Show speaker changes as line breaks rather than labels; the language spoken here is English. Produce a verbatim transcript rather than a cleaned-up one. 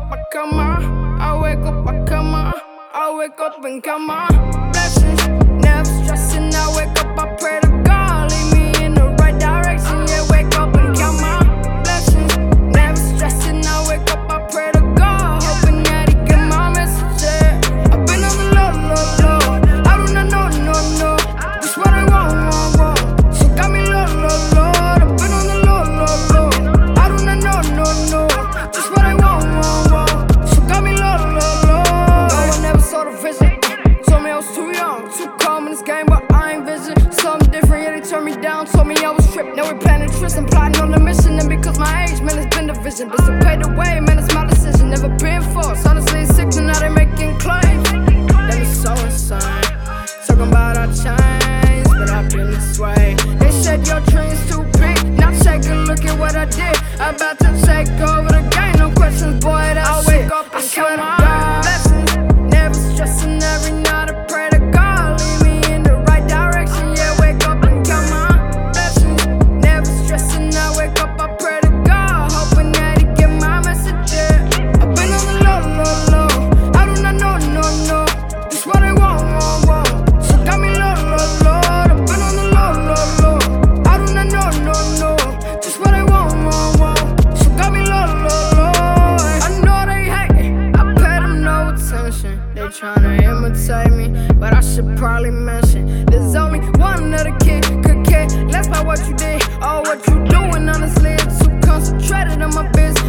I come on. I wake up, I come on. I wake up and come on. Blessings, never stressing. I wake up, I pray to God, lead me in the right direction. Yeah, wake up and come on. Blessings, never stressing. I wake up, I pray to God, hoping that He get my message. Yeah, I've been on the low, low, low. I do not know, no, no. Just what I want, want, want. So got me low, low, low. I've been on the low, low, low. I do not know, no, no. Just what I want, want, want. So got me low, low, low. No one ever saw the vision. Told me I was too young, too calm in this game, but I ain't vision. Something different, yeah, they turned me down. Told me I was tripped. Now we're planning trips and plotting on the mission. And because my age, man, it's been division. This will pay the way, man, it's my decision. Never been forced. Honestly, it's sick, now they making claims. That is so insane. Talking about our change, but I've been this way. They said your dream's too big. Now take a look at what I did. I'm about to take over the game. No questions, boy, that's it. I wake up and swear to God. Blessings, never stressing. Every night I pray to God, lead me in the right direction. Yeah, wake up and come on. Blessings, never stressing. I wake up, I pray to God, hoping that He get my message. Yeah, I've been on the low, low, low. I do not know, no, no. Just what I want, want, want. So got me low, low, low. I've been on the low, low, low. I do not know, no, no. Just what I want, want, want. So got me low, low, low. I know they hate, I pay them no attention. They tryna imitate me, but I should probably mention there's only one other kid could care less about what you did or what you doing. Honestly, it's too concentrated on my business.